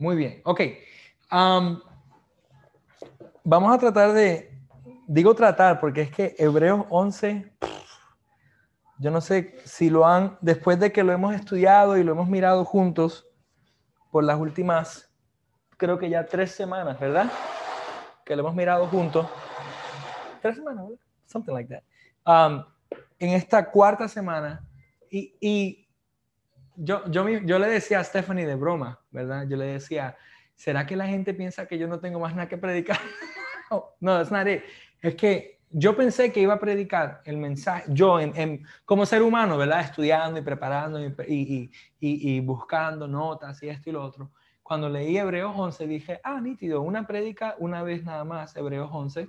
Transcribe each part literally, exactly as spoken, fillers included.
Muy bien, ok. Um, vamos a tratar de, digo tratar porque es que Hebreos once, yo no sé si lo han, después de que lo hemos estudiado y lo hemos mirado juntos por las últimas, creo que ya tres semanas, ¿verdad? Que lo hemos mirado juntos. Tres semanas, ¿verdad? Something like that. Um, en esta cuarta semana, y, y yo, yo, yo le decía a Stephanie de broma, ¿verdad? Yo le decía, ¿será que la gente piensa que yo no tengo más nada que predicar? No, that's not it. Es que yo pensé que iba a predicar el mensaje, yo en, en, como ser humano, ¿verdad? Estudiando y preparando y, y, y, y buscando notas y esto y lo otro. Cuando leí Hebreos once dije, ah, nítido, una prédica una vez nada más, Hebreos once,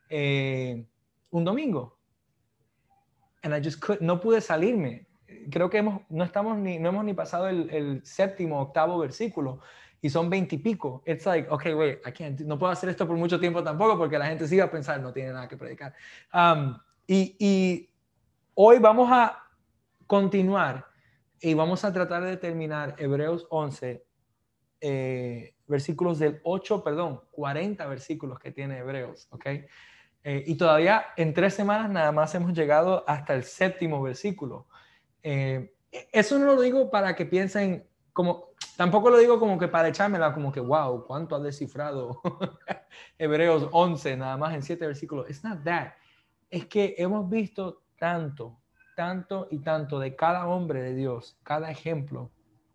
eh, un domingo. And I just could, no pude salirme. Creo que hemos, no, estamos ni, no hemos ni pasado el, el séptimo, octavo versículo y son veintipico. It's like, okay, wait, I can't, no puedo hacer esto por mucho tiempo tampoco porque la gente sigue a pensar, no tiene nada que predicar. Um, y, y hoy vamos a continuar y vamos a tratar de terminar Hebreos once, eh, versículos del ocho, perdón, cuarenta versículos que tiene Hebreos, ¿ok? Eh, y todavía en tres semanas nada más hemos llegado hasta el séptimo versículo. Eh, eso no lo digo para que piensen como, tampoco lo digo como que para echármela como que, wow, ¿cuánto ha descifrado Hebreos once nada más en siete versículos? It's not that. Es que hemos visto tanto, tanto y tanto de cada hombre de Dios, cada ejemplo,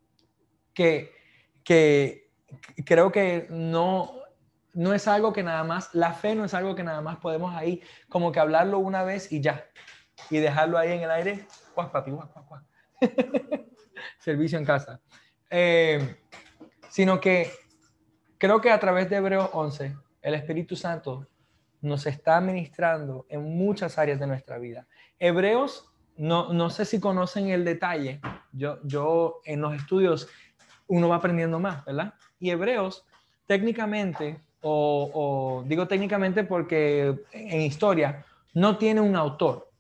que, que creo que no, no es algo que nada más, la fe no es algo que nada más podemos ahí como que hablarlo una vez y ya, y dejarlo ahí en el aire, guau, papi, guau, guau, guau. Servicio en casa. Eh, sino que creo que a través de Hebreos once, el Espíritu Santo nos está ministrando en muchas áreas de nuestra vida. Hebreos, no, no sé si conocen el detalle, yo, yo en los estudios uno va aprendiendo más, ¿verdad? Y Hebreos, técnicamente, o, o digo técnicamente porque en historia, no tiene un autor.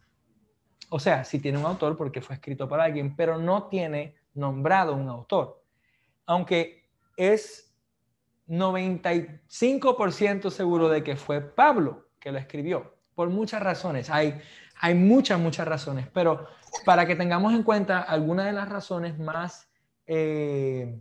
O sea, sí tiene un autor porque fue escrito por alguien, pero no tiene nombrado un autor. Aunque es noventa y cinco por ciento seguro de que fue Pablo que lo escribió, por muchas razones. Hay, hay muchas, muchas razones, pero para que tengamos en cuenta algunas de las razones más, eh,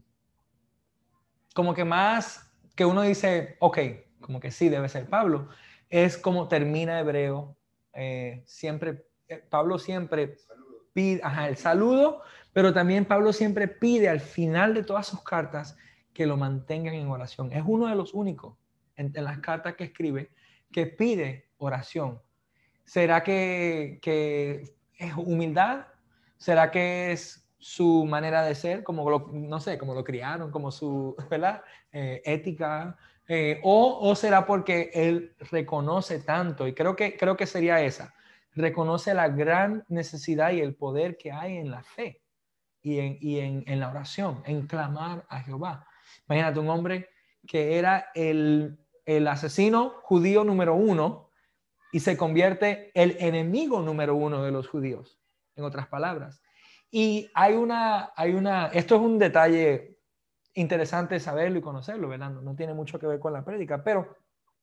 como que más, que uno dice, ok, como que sí, debe ser Pablo, es como termina Hebreo. Eh, siempre, eh, Pablo siempre pide, ajá, el saludo, pero también Pablo siempre pide al final de todas sus cartas que lo mantengan en oración. Es uno de los únicos en, en las cartas que escribe que pide oración. ¿Será que, que es humildad? ¿Será que es su manera de ser, como lo, no sé, como lo criaron, como su, ¿verdad? Eh, ética? Eh, o, ¿O será porque él reconoce tanto? Y creo que, creo que sería esa. Reconoce la gran necesidad y el poder que hay en la fe y en, y en, en la oración, en clamar a Jehová. Imagínate un hombre que era el, el asesino judío número uno y se convierte el enemigo número uno de los judíos, en otras palabras. Y hay una, hay una, esto es un detalle interesante saberlo y conocerlo, ¿verdad? No, no tiene mucho que ver con la prédica, pero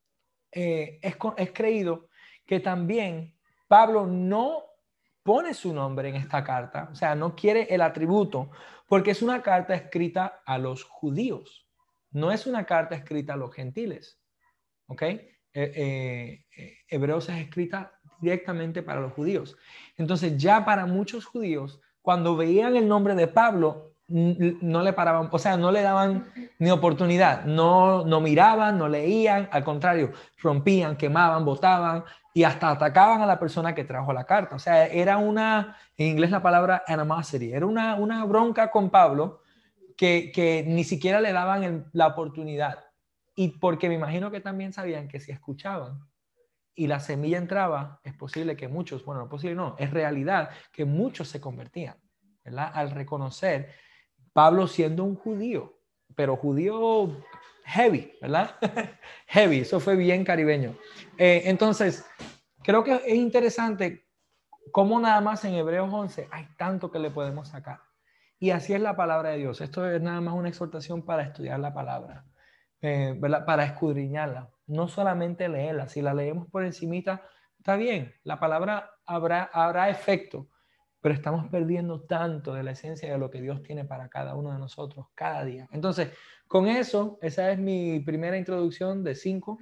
eh, es, es creído que también Pablo no pone su nombre en esta carta, o sea, no quiere el atributo, porque es una carta escrita a los judíos, no es una carta escrita a los gentiles, ¿ok? Eh, eh, eh, Hebreos es escrita directamente para los judíos. Entonces, ya para muchos judíos, cuando veían el nombre de Pablo, no le paraban, o sea, no le daban ni oportunidad, no, no miraban, no leían, al contrario, rompían, quemaban, botaban y hasta atacaban a la persona que trajo la carta. O sea, era una, en inglés la palabra animosity, era una, una bronca con Pablo que, que ni siquiera le daban el, la oportunidad. Y porque me imagino que también sabían que si escuchaban y la semilla entraba, es posible que muchos, bueno, no posible no, es realidad que muchos se convertían, ¿verdad? Al reconocer Pablo siendo un judío, pero judío heavy, ¿verdad? Heavy, eso fue bien caribeño. Eh, entonces, creo que es interesante cómo nada más en Hebreos once hay tanto que le podemos sacar. Y así es la palabra de Dios. Esto es nada más una exhortación para estudiar la palabra, eh, ¿verdad? Para escudriñarla, no solamente leerla. Si la leemos por encimita, está bien, la palabra habrá, habrá efecto, pero estamos perdiendo tanto de la esencia de lo que Dios tiene para cada uno de nosotros cada día. Entonces, con eso, esa es mi primera introducción de cinco.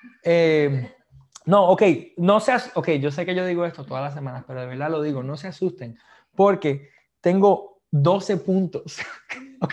Eh, no, ok, no seas, ok, yo sé que yo digo esto todas las semanas, pero de verdad lo digo, no se asusten, porque tengo doce puntos, ok.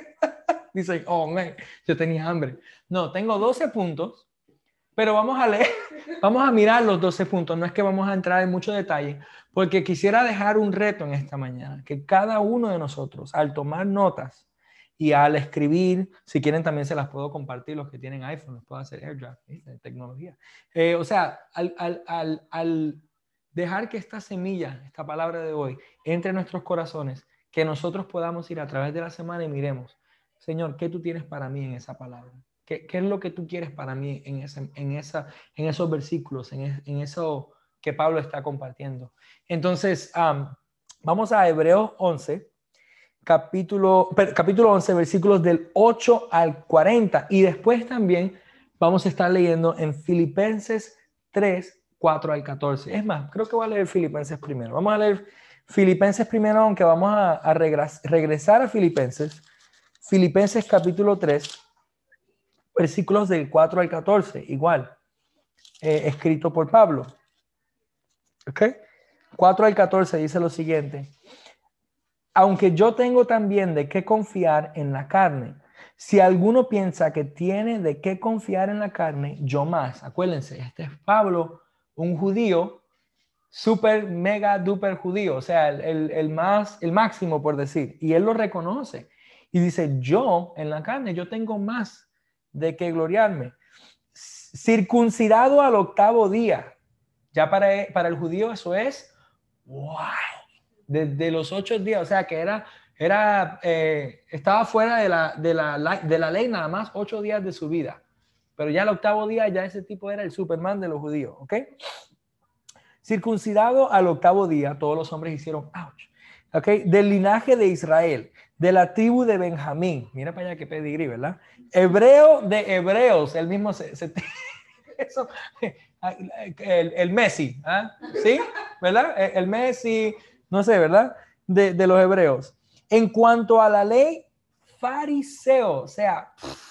Dicen, oh, man, yo tenía hambre. No, tengo doce puntos, pero vamos a leer, vamos a mirar los doce puntos, no es que vamos a entrar en mucho detalle, porque quisiera dejar un reto en esta mañana, que cada uno de nosotros, al tomar notas y al escribir, si quieren también se las puedo compartir, los que tienen iPhone, los puedo hacer AirDrop, ¿viste? Tecnología. Eh, o sea, al, al, al, al dejar que esta semilla, esta palabra de hoy, entre en nuestros corazones, que nosotros podamos ir a través de la semana y miremos, Señor, ¿qué tú tienes para mí en esa palabra? ¿Qué, qué es lo que tú quieres para mí en, ese, en, esa, en esos versículos, en, es, en eso que Pablo está compartiendo? Entonces, um, vamos a Hebreos once, capítulo, capítulo once, versículos del ocho al cuarenta. Y después también vamos a estar leyendo en Filipenses tres, cuatro al catorce. Es más, creo que voy a leer Filipenses primero. Vamos a leer Filipenses primero, aunque vamos a, a regres, regresar a Filipenses. Filipenses capítulo tres, versículos del cuatro al catorce, igual, eh, escrito por Pablo. ¿Ok? cuatro al catorce dice lo siguiente. Aunque yo tengo también de qué confiar en la carne. Si alguno piensa que tiene de qué confiar en la carne, yo más. Acuérdense, este es Pablo, un judío, súper, mega, duper judío, o sea, el, el, el, más, el máximo por decir. Y él lo reconoce. Y dice, yo en la carne, yo tengo más de qué gloriarme. Circuncidado al octavo día. Ya para, para el judío eso es, wow, desde los ocho días, o sea que era, era eh, estaba fuera de la, de, la, de la ley nada más ocho días de su vida. Pero ya el octavo día ya ese tipo era el Superman de los judíos, ¿ok? Circuncidado al octavo día, todos los hombres hicieron, ouch, ¿ok? Del linaje de Israel, de la tribu de Benjamín. Mira para allá que pedigrí, ¿verdad? Hebreo de hebreos, el mismo se, se eso, el, el Messi, ¿eh? ¿Sí? ¿Verdad? El Messi, no sé, ¿verdad? De, de los hebreos. En cuanto a la ley, fariseo, o sea,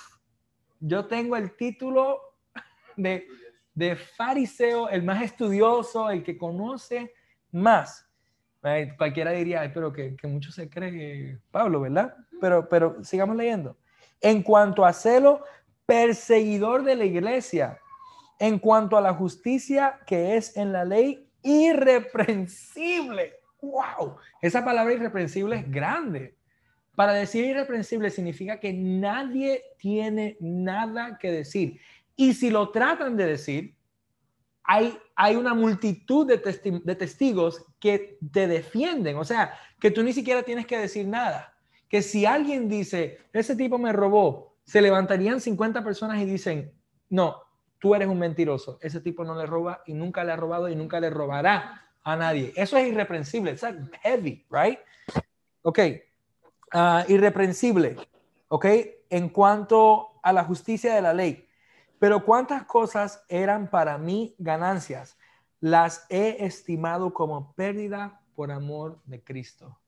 yo tengo el título de, de fariseo, el más estudioso, el que conoce más. Ay, cualquiera diría, ay, pero que, que mucho se cree Pablo, ¿verdad? Pero, pero sigamos leyendo. En cuanto a celo, perseguidor de la iglesia. En cuanto a la justicia que es en la ley, irreprensible. ¡Wow! Esa palabra irreprensible es grande. Para decir irreprensible significa que nadie tiene nada que decir. Y si lo tratan de decir, hay, hay una multitud de, testi de testigos que te defienden. O sea, que tú ni siquiera tienes que decir nada. Que si alguien dice, ese tipo me robó, se levantarían cincuenta personas y dicen, no, tú eres un mentiroso. Ese tipo no le roba y nunca le ha robado y nunca le robará a nadie. Eso es irreprensible. It's like heavy, right? Ok. Uh, irreprensible. Ok. En cuanto a la justicia de la ley. Pero cuántas cosas eran para mí ganancias, las he estimado como pérdida por amor de Cristo.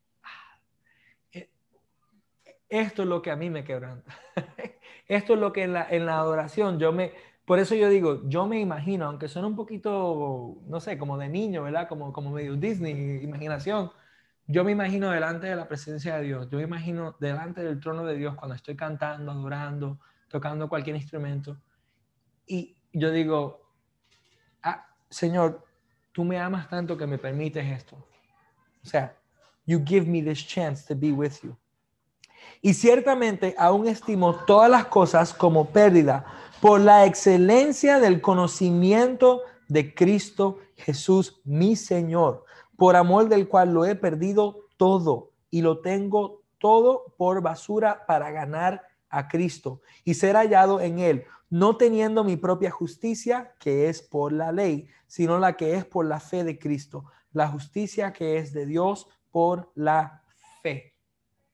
Esto es lo que a mí me quebranta. Esto es lo que en la, en la adoración yo me... Por eso yo digo, yo me imagino, aunque suena un poquito, no sé, como de niño, ¿verdad? Como, como medio Disney, imaginación. Yo me imagino delante de la presencia de Dios. Yo me imagino delante del trono de Dios cuando estoy cantando, adorando, tocando cualquier instrumento. Y yo digo, ah, Señor, tú me amas tanto que me permites esto. O sea, you give me this chance to be with you. Y ciertamente aún estimo todas las cosas como pérdida por la excelencia del conocimiento de Cristo Jesús, mi Señor, por amor del cual lo he perdido todo y lo tengo todo por basura para ganar a Cristo y ser hallado en él, no teniendo mi propia justicia, que es por la ley, sino la que es por la fe de Cristo, la justicia que es de Dios por la fe.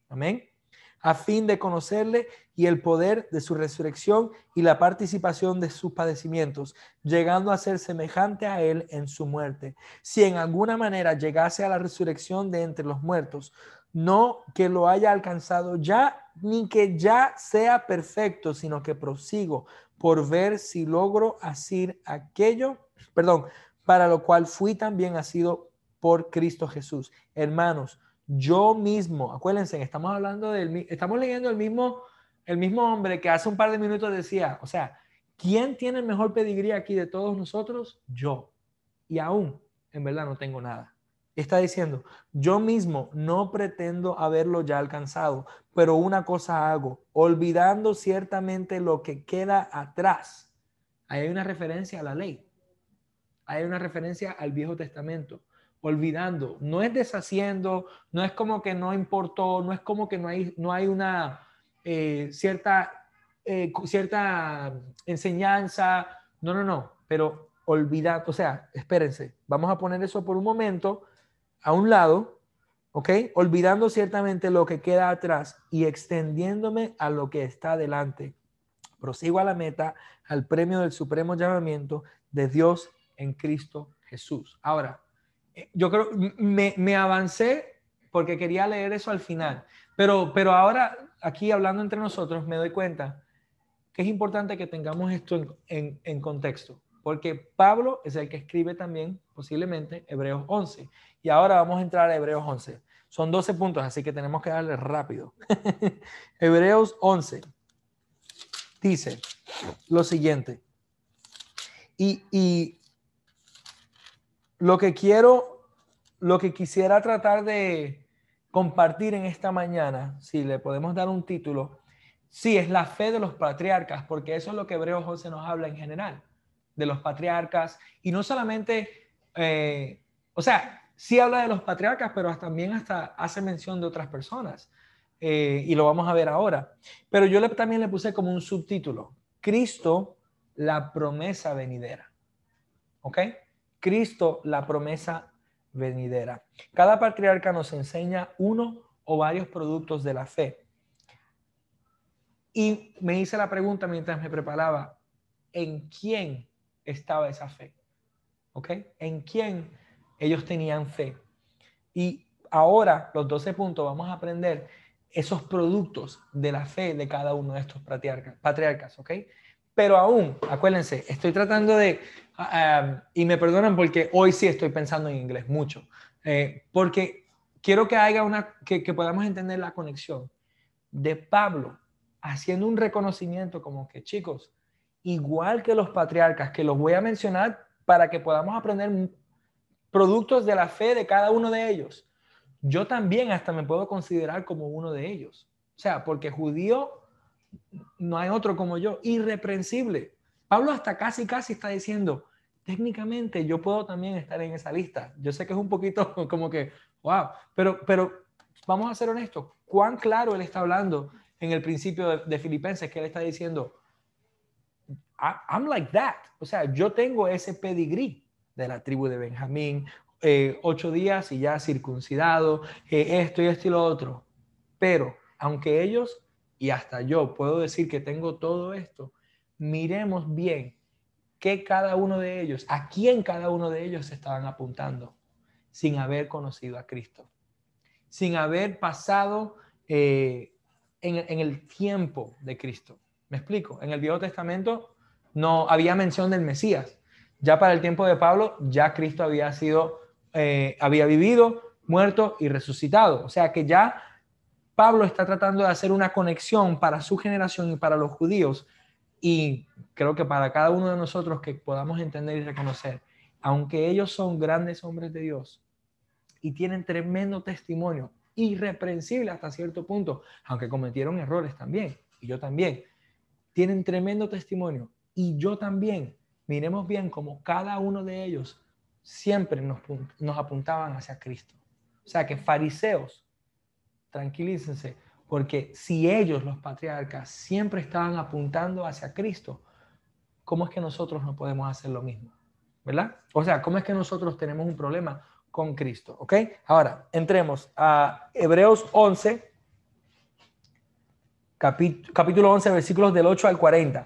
Amén. A fin de conocerle y el poder de su resurrección y la participación de sus padecimientos, llegando a ser semejante a él en su muerte. Si en alguna manera llegase a la resurrección de entre los muertos, no que lo haya alcanzado ya, ni que ya sea perfecto, sino que prosigo por ver si logro asir aquello, perdón, para lo cual fui también asido por Cristo Jesús. Hermanos, yo mismo, acuérdense, estamos hablando del, estamos leyendo el mismo, el mismo hombre que hace un par de minutos decía, o sea, ¿quién tiene el mejor pedigrí aquí de todos nosotros? Yo. Y aún, en verdad, no tengo nada. Está diciendo, yo mismo no pretendo haberlo ya alcanzado, pero una cosa hago, olvidando ciertamente lo que queda atrás. Ahí hay una referencia a la ley. Hay una referencia al Viejo Testamento. Olvidando, no es deshaciendo, no es como que no importó, no es como que no hay, no hay una eh, cierta, eh, cierta enseñanza, no, no, no, pero olvidar, o sea, espérense, vamos a poner eso por un momento a un lado, ¿ok? Olvidando ciertamente lo que queda atrás y extendiéndome a lo que está delante. Prosigo a la meta, al premio del supremo llamamiento de Dios en Cristo Jesús. Ahora, yo creo, me, me avancé porque quería leer eso al final, pero, pero ahora aquí hablando entre nosotros me doy cuenta que es importante que tengamos esto en, en, en contexto, porque Pablo es el que escribe también posiblemente Hebreos once, y ahora vamos a entrar a Hebreos once. Son doce puntos, así que tenemos que darle rápido. Hebreos once dice lo siguiente, y, y lo que quiero, lo que quisiera tratar de compartir en esta mañana, si le podemos dar un título, sí, es la fe de los patriarcas, porque eso es lo que Hebreos once nos habla en general, de los patriarcas, y no solamente, eh, o sea, sí habla de los patriarcas, pero también hasta hace mención de otras personas, eh, y lo vamos a ver ahora. Pero yo le, también le puse como un subtítulo, Cristo, la promesa venidera, ¿ok? Cristo, la promesa venidera. Cada patriarca nos enseña uno o varios productos de la fe. Y me hice la pregunta mientras me preparaba, ¿en quién estaba esa fe? ¿Ok? ¿En quién ellos tenían fe? Y ahora, los doce puntos, vamos a aprender esos productos de la fe de cada uno de estos patriarcas, patriarcas, ¿ok? Pero aún, acuérdense, estoy tratando de, uh, y me perdonan porque hoy sí estoy pensando en inglés mucho, eh, porque quiero que haya una, que, que podamos entender la conexión de Pablo haciendo un reconocimiento como que, chicos, igual que los patriarcas, que los voy a mencionar para que podamos aprender productos de la fe de cada uno de ellos. Yo también hasta me puedo considerar como uno de ellos. O sea, porque judío no hay otro como yo, irreprensible. Pablo hasta casi, casi está diciendo, técnicamente yo puedo también estar en esa lista. Yo sé que es un poquito como que, wow, pero, pero vamos a ser honestos, cuán claro él está hablando en el principio de, de Filipenses, que él está diciendo, I'm like that. O sea, yo tengo ese pedigrí de la tribu de Benjamín, eh, ocho días y ya circuncidado, eh, esto y esto y lo otro. Pero aunque ellos, y hasta yo puedo decir que tengo todo esto, miremos bien que cada uno de ellos, a quién cada uno de ellos se estaban apuntando sin haber conocido a Cristo, sin haber pasado eh, en, en el tiempo de Cristo. ¿Me explico? En el Viejo Testamento no había mención del Mesías. Ya para el tiempo de Pablo, ya Cristo había sido, eh, había vivido, muerto y resucitado. O sea que ya Pablo está tratando de hacer una conexión para su generación y para los judíos. Y creo que para cada uno de nosotros que podamos entender y reconocer, aunque ellos son grandes hombres de Dios y tienen tremendo testimonio, irreprensible hasta cierto punto, aunque cometieron errores también, y yo también, tienen tremendo testimonio, y yo también, miremos bien como cada uno de ellos siempre nos, nos apuntaban hacia Cristo. O sea que fariseos, tranquilícense, porque si ellos, los patriarcas, siempre estaban apuntando hacia Cristo, ¿cómo es que nosotros no podemos hacer lo mismo? ¿Verdad? O sea, ¿cómo es que nosotros tenemos un problema con Cristo? ¿Ok? Ahora, entremos a Hebreos once capítulo, capítulo once, versículos del ocho al cuarenta.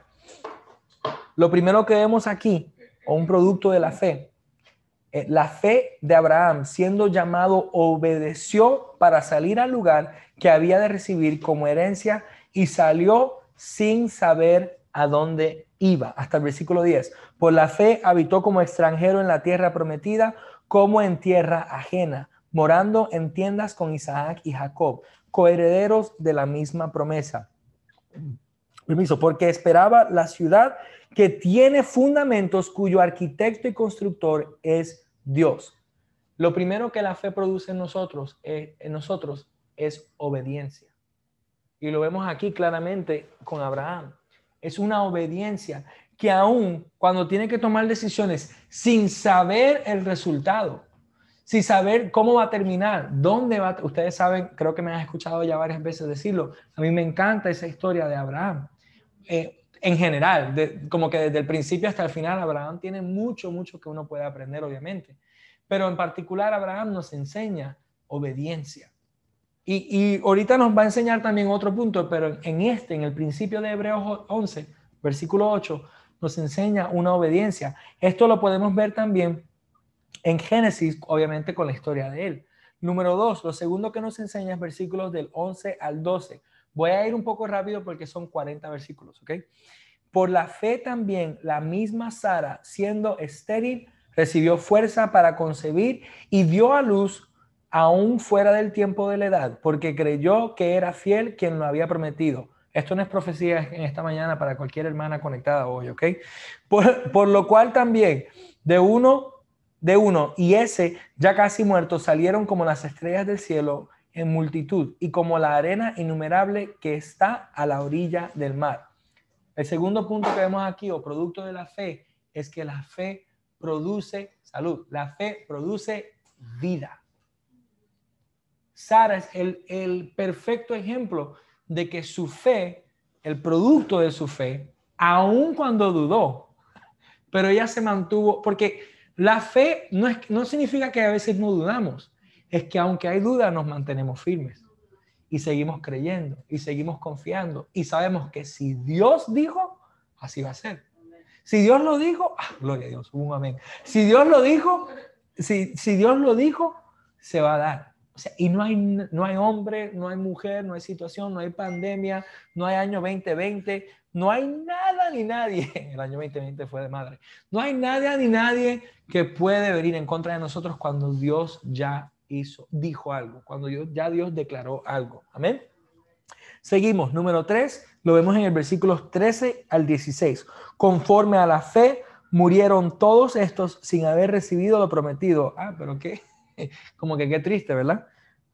Lo primero que vemos aquí, o un producto de la fe, eh, la fe de Abraham, siendo llamado, obedeció para salir al lugar que había de recibir como herencia y salió sin saber a dónde iba. Hasta el versículo diez. Por la fe habitó como extranjero en la tierra prometida, como en tierra ajena, morando en tiendas con Isaac y Jacob, coherederos de la misma promesa. Permiso, porque esperaba la ciudad que tiene fundamentos, cuyo arquitecto y constructor es Dios. Lo primero que la fe produce en nosotros, eh, en nosotros es obediencia. Y lo vemos aquí claramente con Abraham. Es una obediencia que aún cuando tiene que tomar decisiones sin saber el resultado, sin saber cómo va a terminar, dónde va a... Ustedes saben, creo que me han escuchado ya varias veces decirlo, a mí me encanta esa historia de Abraham. Eh, en general, de, como que desde el principio hasta el final, Abraham tiene mucho, mucho que uno puede aprender, obviamente. Pero en particular, Abraham nos enseña obediencia. Y, y ahorita nos va a enseñar también otro punto, pero en este, en el principio de Hebreos once, versículo ocho, nos enseña una obediencia. Esto lo podemos ver también en Génesis, obviamente con la historia de él. Número dos, lo segundo que nos enseña es versículos del once al doce. Voy a ir un poco rápido porque son cuarenta versículos, ¿ok? Por la fe también la misma Sara, siendo estéril, recibió fuerza para concebir y dio a luz aún fuera del tiempo de la edad, porque creyó que era fiel quien lo había prometido. Esto no es profecía en esta mañana para cualquier hermana conectada hoy, ¿ok? Por, por lo cual también de uno, de uno y ese ya casi muerto salieron como las estrellas del cielo en multitud y como la arena innumerable que está a la orilla del mar. El segundo punto que vemos aquí, o producto de la fe, es que la fe produce salud. La fe produce vida. Sara es el, el perfecto ejemplo de que su fe, el producto de su fe, aun cuando dudó, pero ella se mantuvo, porque la fe no, es, no significa que a veces no dudamos, es que aunque hay duda nos mantenemos firmes y seguimos creyendo y seguimos confiando y sabemos que si Dios dijo, así va a ser. Si Dios lo dijo, ah, gloria a Dios, un amén. Si Dios lo dijo, si, si Dios lo dijo, se va a dar. O sea, y no hay, no hay hombre, no hay mujer, no hay situación, no hay pandemia, no hay año veinte veinte, no hay nada ni nadie. El año veinte veinte fue de madre. No hay nada ni nadie que puede venir en contra de nosotros cuando Dios ya hizo, dijo algo, cuando Dios, ya Dios declaró algo. Amén. Seguimos, número tres, lo vemos en el versículos trece al dieciséis. Conforme a la fe, murieron todos estos sin haber recibido lo prometido. Ah, pero qué, como que qué triste, ¿verdad?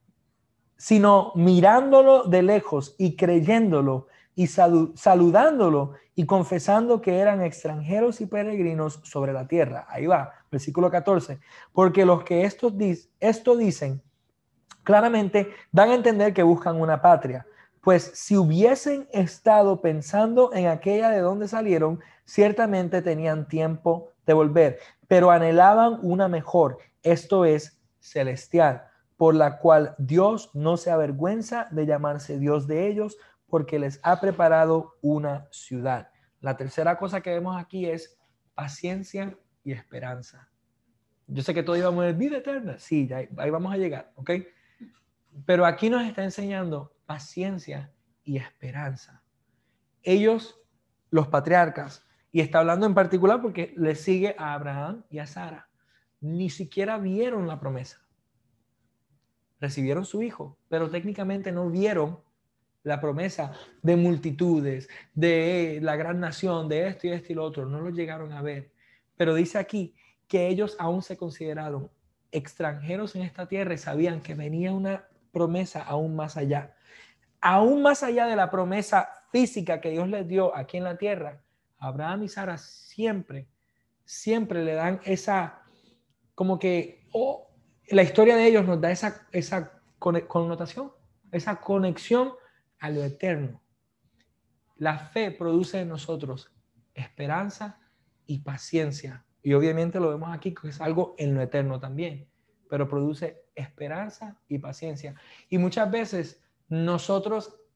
Sino mirándolo de lejos y creyéndolo y saludándolo y confesando que eran extranjeros y peregrinos sobre la tierra. Ahí va, versículo catorce. Porque los que estos, esto dicen claramente dan a entender que buscan una patria. Pues si hubiesen estado pensando en aquella de donde salieron, ciertamente tenían tiempo de volver, pero anhelaban una mejor, esto es celestial, por la cual Dios no se avergüenza de llamarse Dios de ellos, porque les ha preparado una ciudad. La tercera cosa que vemos aquí es paciencia y esperanza. Yo sé que todos íbamos a ver vida eterna. Sí, ya, ahí vamos a llegar, ¿ok? Pero aquí nos está enseñando paciencia y esperanza. Ellos, los patriarcas, y está hablando en particular porque le sigue a Abraham y a Sara, ni siquiera vieron la promesa. Recibieron su hijo, pero técnicamente no vieron la promesa de multitudes, de la gran nación, de esto y esto y lo otro. No lo llegaron a ver. Pero dice aquí que ellos aún se consideraron extranjeros en esta tierra y sabían que venía una promesa aún más allá. Aún más allá de la promesa física que Dios les dio aquí en la tierra, Abraham y Sara siempre, siempre le dan esa, como que, oh, la historia de ellos nos da esa, esa connotación, esa conexión a lo eterno. La fe produce en nosotros esperanza y paciencia. Y obviamente lo vemos aquí que es algo en lo eterno también, pero produce esperanza y paciencia. Y muchas veces nosotros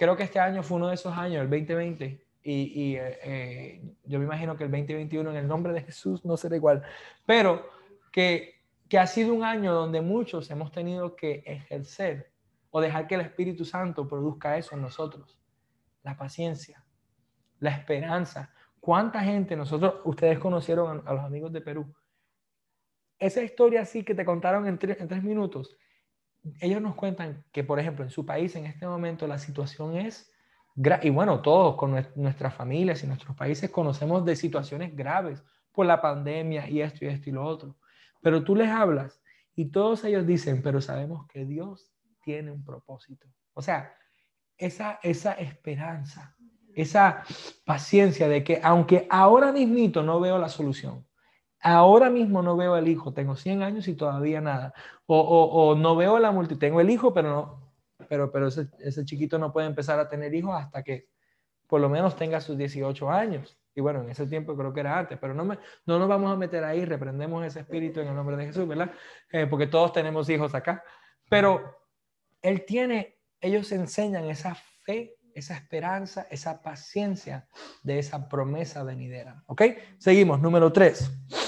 creo que este año fue uno de esos años, el veinte veinte, y, y eh, eh, yo me imagino que el veinte veintiuno en el nombre de Jesús no será igual, pero que, que ha sido un año donde muchos hemos tenido que ejercer o dejar que el Espíritu Santo produzca eso en nosotros, la paciencia, la esperanza. ¿Cuánta gente nosotros, ustedes conocieron a, a los amigos de Perú? Esa historia así que te contaron en, tre en tres minutos, ellos nos cuentan que, por ejemplo, en su país en este momento la situación es, y bueno, todos con nuestras familias y nuestros países conocemos de situaciones graves por la pandemia y esto y esto y lo otro. Pero tú les hablas y todos ellos dicen, pero sabemos que Dios tiene un propósito. O sea, esa, esa esperanza, esa paciencia de que aunque ahora mismito no veo la solución, ahora mismo no veo el hijo, tengo cien años y todavía nada, o, o, o no veo la multitud, tengo el hijo, pero no, pero, pero ese, ese chiquito no puede empezar a tener hijos hasta que por lo menos tenga sus dieciocho años. Y bueno, en ese tiempo creo que era antes, pero no, me, no nos vamos a meter ahí, reprendemos ese espíritu en el nombre de Jesús, ¿verdad? Eh, porque todos tenemos hijos acá. Pero él tiene, ellos enseñan esa fe, esa esperanza, esa paciencia de esa promesa venidera. ¿Ok? Seguimos, número tres.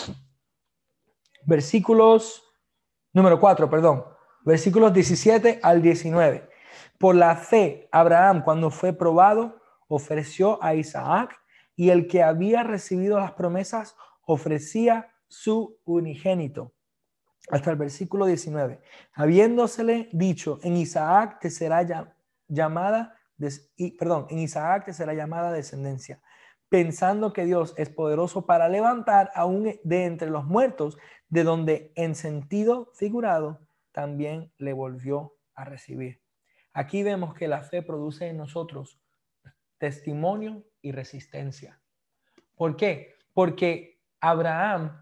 Versículos, número cuatro, perdón. Versículos diecisiete al diecinueve. Por la fe, Abraham, cuando fue probado, ofreció a Isaac, y el que había recibido las promesas ofrecía su unigénito. Hasta el versículo diecinueve. Habiéndosele dicho, en Isaac te será llamada, des, y, perdón, en Isaac te será llamada descendencia, pensando que Dios es poderoso para levantar aún de entre los muertos, de donde en sentido figurado también le volvió a recibir. Aquí vemos que la fe produce en nosotros testimonio y resistencia. ¿Por qué? Porque Abraham,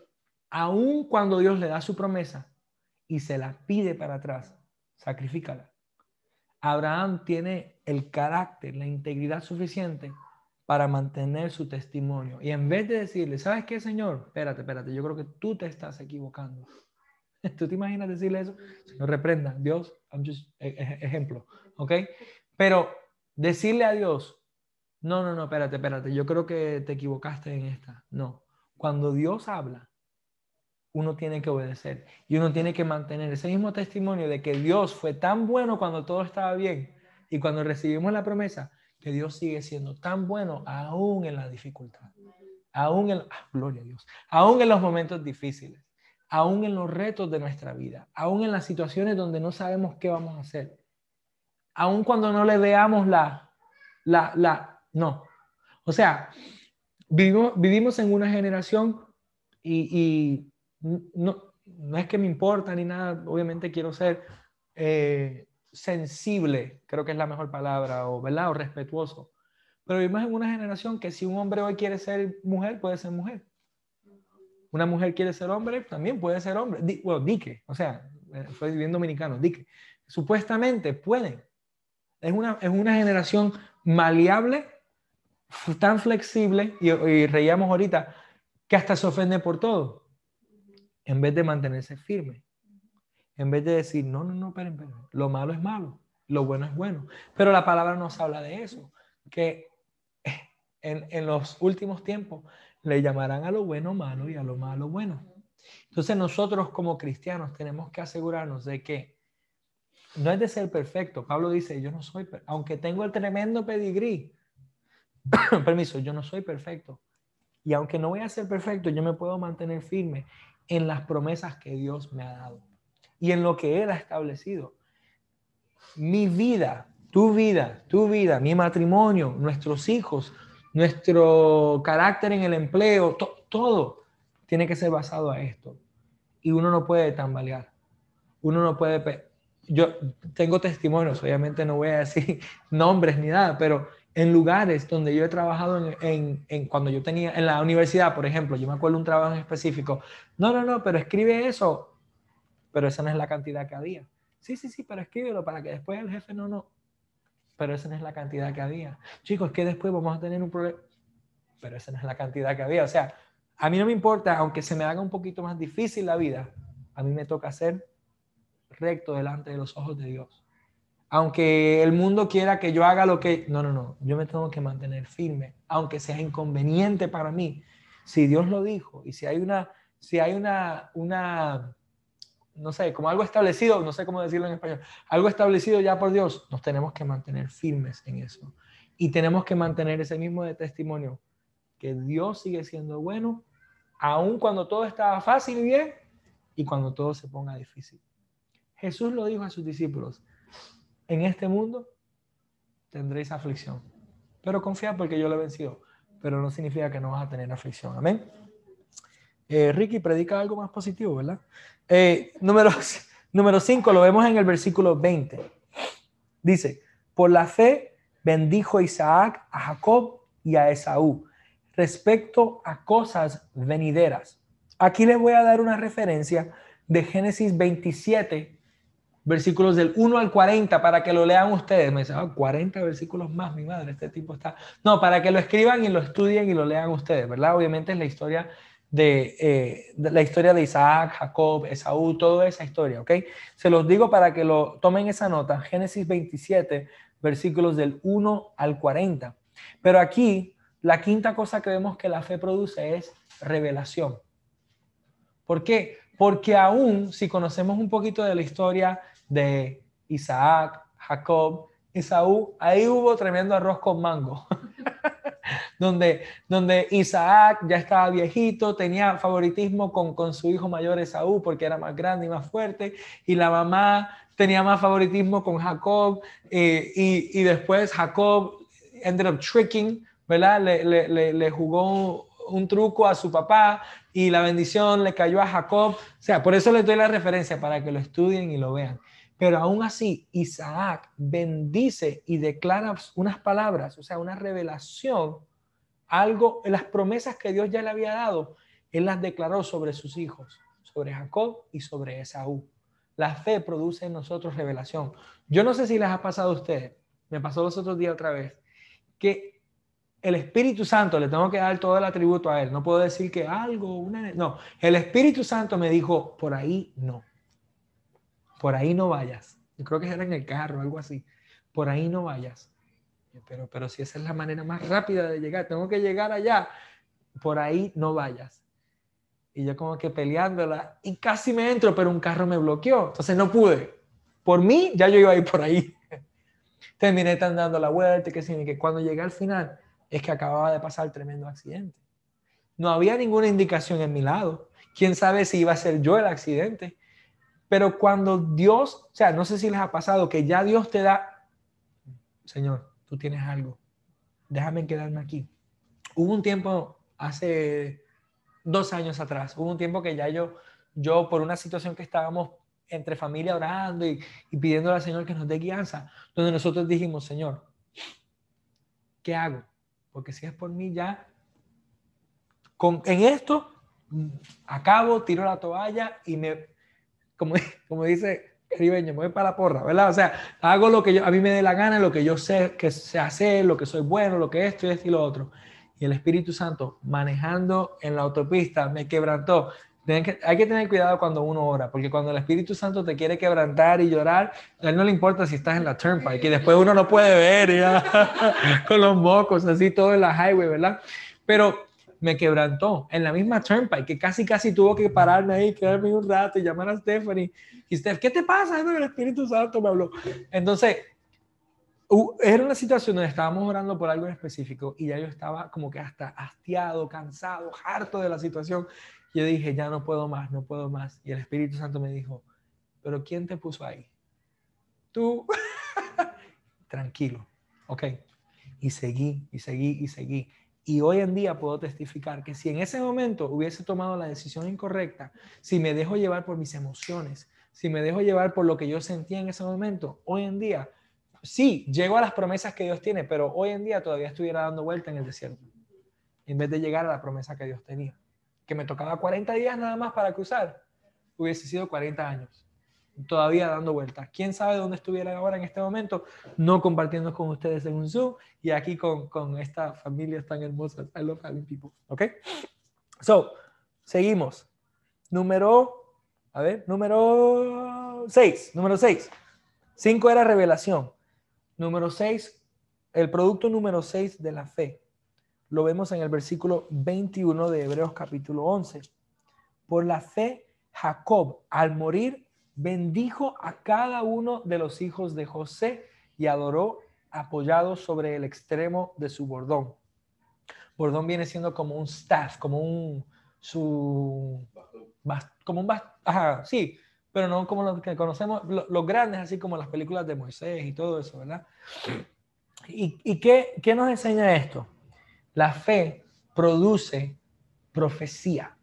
aun cuando Dios le da su promesa y se la pide para atrás, sacrifícala. Abraham tiene el carácter, la integridad suficiente para mantener su testimonio. Y en vez de decirle, ¿sabes qué, Señor? Espérate, espérate, yo creo que tú te estás equivocando. ¿Tú te imaginas decirle eso? Señor, reprenda. Dios, I'm just, ejemplo, ¿ok? Pero decirle a Dios, no, no, no, espérate, espérate, yo creo que te equivocaste en esta. No. Cuando Dios habla, uno tiene que obedecer y uno tiene que mantener ese mismo testimonio de que Dios fue tan bueno cuando todo estaba bien y cuando recibimos la promesa, que Dios sigue siendo tan bueno aún en la dificultad, aún en, ah, gloria a Dios, aún en los momentos difíciles, aún en los retos de nuestra vida, aún en las situaciones donde no sabemos qué vamos a hacer, aún cuando no le veamos la, la, la, no. O sea, vivimos, vivimos en una generación y, y no, no es que me importa ni nada, obviamente quiero ser eh, sensible, creo que es la mejor palabra, o, ¿verdad? O respetuoso. Pero vivimos en una generación que si un hombre hoy quiere ser mujer, puede ser mujer. Una mujer quiere ser hombre, también puede ser hombre. Di, bueno, dique, o sea, soy bien dominicano, dique. Supuestamente pueden. Es una, es una generación maleable, tan flexible, y, y reíamos ahorita, que hasta se ofende por todo, en vez de mantenerse firme, en vez de decir, no, no, no, esperen, esperen, lo malo es malo, lo bueno es bueno. Pero la palabra nos habla de eso, que en, en los últimos tiempos le llamarán a lo bueno malo y a lo malo bueno. Entonces nosotros como cristianos tenemos que asegurarnos de que no es de ser perfecto. Pablo dice, yo no soy, aunque tengo el tremendo pedigrí, permiso, yo no soy perfecto. Y aunque no voy a ser perfecto, yo me puedo mantener firme en las promesas que Dios me ha dado y en lo que Él ha establecido. Mi vida, tu vida, tu vida, mi matrimonio, nuestros hijos, nuestro carácter en el empleo, to todo tiene que ser basado a esto. Y uno no puede tambalear. Uno no puede... Yo tengo testimonios, obviamente no voy a decir nombres ni nada, pero en lugares donde yo he trabajado en, en, en cuando yo tenía, en la universidad, por ejemplo, yo me acuerdo un trabajo en específico, no, no, no, pero escribe eso, pero esa no es la cantidad que había. Sí, sí, sí, pero escríbelo para que después el jefe no, no, pero esa no es la cantidad que había. Chicos, que después vamos a tener un problema, pero esa no es la cantidad que había. O sea, a mí no me importa, aunque se me haga un poquito más difícil la vida, a mí me toca ser recto delante de los ojos de Dios. aunque el mundo quiera que yo haga lo que... No, no, no, yo me tengo que mantener firme, aunque sea inconveniente para mí. Si Dios lo dijo y si hay una, si hay una, una, no sé, como algo establecido, no sé cómo decirlo en español, algo establecido ya por Dios, nos tenemos que mantener firmes en eso. Y tenemos que mantener ese mismo de testimonio, que Dios sigue siendo bueno, aun cuando todo estaba fácil y bien, y cuando todo se ponga difícil. Jesús lo dijo a sus discípulos, en este mundo tendréis aflicción, pero confía porque yo lo he vencido, pero no significa que no vas a tener aflicción, amén. Eh, Ricky predica algo más positivo, ¿verdad? Eh, número, número cinco, lo vemos en el versículo veinte. Dice, por la fe bendijo Isaac a Jacob y a Esaú respecto a cosas venideras. Aquí les voy a dar una referencia de Génesis veintisiete, versículos del uno al cuarenta, para que lo lean ustedes. Me dicen, oh, cuarenta versículos más, mi madre, este tipo está... No, para que lo escriban y lo estudien y lo lean ustedes, ¿verdad? Obviamente es la historia de, eh, de la historia de Isaac, Jacob, Esaú, toda esa historia, ¿ok? Se los digo para que lo tomen esa nota. Génesis veintisiete, versículos del uno al cuarenta. Pero aquí, la quinta cosa que vemos que la fe produce es revelación. ¿Por qué? Porque aún si conocemos un poquito de la historia de Isaac, Jacob, Esaú, ahí hubo tremendo arroz con mango. donde, donde Isaac ya estaba viejito, tenía favoritismo con, con su hijo mayor Esaú porque era más grande y más fuerte, y la mamá tenía más favoritismo con Jacob, eh, y, y después Jacob ended up tricking, ¿verdad? Le, le, le, le jugó un truco a su papá y la bendición le cayó a Jacob. O sea, por eso les doy la referencia para que lo estudien y lo vean. Pero aún así, Isaac bendice y declara unas palabras, o sea, una revelación, algo, las promesas que Dios ya le había dado, él las declaró sobre sus hijos, sobre Jacob y sobre Esaú. La fe produce en nosotros revelación. Yo no sé si les ha pasado a ustedes, me pasó los otros días otra vez, que el Espíritu Santo, le tengo que dar todo el atributo a él, no puedo decir que algo, una, no, el Espíritu Santo me dijo, por ahí no, por ahí no vayas. Yo creo que era en el carro, algo así, por ahí no vayas. Pero, pero si esa es la manera más rápida de llegar, tengo que llegar allá, por ahí no vayas. Y yo como que peleándola y casi me entro, pero un carro me bloqueó, entonces no pude. Por mí, ya yo iba a ir por ahí. Terminé dando la vuelta, que, sí, que cuando llegué al final es que acababa de pasar tremendo accidente. No había ninguna indicación en mi lado. Quién sabe si iba a ser yo el accidente. Pero cuando Dios, o sea, no sé si les ha pasado que ya Dios te da, Señor, tú tienes algo, déjame quedarme aquí. Hubo un tiempo, hace dos años atrás, hubo un tiempo que ya yo, yo por una situación que estábamos entre familia orando y, y pidiéndole al Señor que nos dé guianza, donde nosotros dijimos, Señor, ¿qué hago? Porque si es por mí ya, con, en esto, acabo, tiro la toalla y me, como, como dice Caribeño, me voy para la porra, ¿verdad? O sea, hago lo que yo, a mí me dé la gana, lo que yo sé que sé hacer, lo que soy bueno, lo que esto y esto y lo otro. Y el Espíritu Santo, manejando en la autopista, me quebrantó. Que, hay que tener cuidado cuando uno ora, porque cuando el Espíritu Santo te quiere quebrantar y llorar, a él no le importa si estás en la turnpike, y después uno no puede ver ya, con los mocos, así todo en la highway, ¿verdad? Pero me quebrantó en la misma turnpike, que casi casi tuvo que pararme ahí, quedarme un rato y llamar a Stephanie. Y Steph, ¿qué te pasa? El Espíritu Santo me habló. Entonces, uh, era una situación donde estábamos orando por algo en específico y ya yo estaba como que hasta hastiado, cansado, harto de la situación. Yo dije, ya no puedo más, no puedo más. Y el Espíritu Santo me dijo, ¿pero quién te puso ahí? Tú. Tranquilo. Ok. Y seguí, y seguí, y seguí. Y hoy en día puedo testificar que si en ese momento hubiese tomado la decisión incorrecta, si me dejo llevar por mis emociones, si me dejo llevar por lo que yo sentía en ese momento, hoy en día, sí, llego a las promesas que Dios tiene, pero hoy en día todavía estuviera dando vuelta en el desierto, en vez de llegar a la promesa que Dios tenía. Que me tocaba cuarenta días nada más para cruzar, hubiese sido cuarenta años. Todavía dando vueltas. ¿Quién sabe dónde estuvieran ahora en este momento? No compartiendo con ustedes en un Zoom y aquí con, con esta familia tan hermosa. I love having people. ¿Ok? So, seguimos. Número, a ver, número seis. Número seis. Cinco era revelación. Número seis, el producto número seis de la fe. Lo vemos en el versículo veintiuno de Hebreos capítulo once. Por la fe, Jacob, al morir, bendijo a cada uno de los hijos de José y adoró apoyado sobre el extremo de su bordón. Bordón viene siendo como un staff, como un su como un ajá, sí, pero no como los que conocemos, los, los grandes, así como las películas de Moisés y todo eso, ¿verdad? ¿Y, y qué, qué nos enseña esto? La fe produce profecía.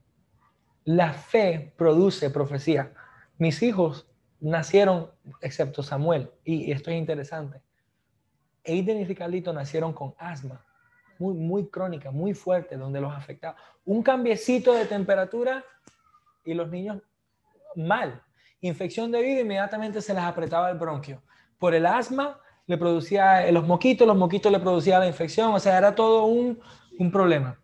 La fe produce profecía. Mis hijos nacieron, excepto Samuel, y esto es interesante. Aiden y Ricardito nacieron con asma, muy, muy crónica, muy fuerte, donde los afectaba. Un cambiecito de temperatura y los niños mal. Infección de oído, inmediatamente se les apretaba el bronquio. Por el asma le producía los moquitos, los moquitos le producían la infección, o sea, era todo un, un problema.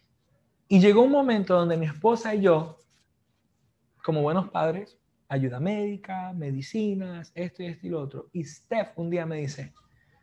Y llegó un momento donde mi esposa y yo, como buenos padres, ayuda médica, medicinas, esto y esto y lo otro. Y Steph un día me dice,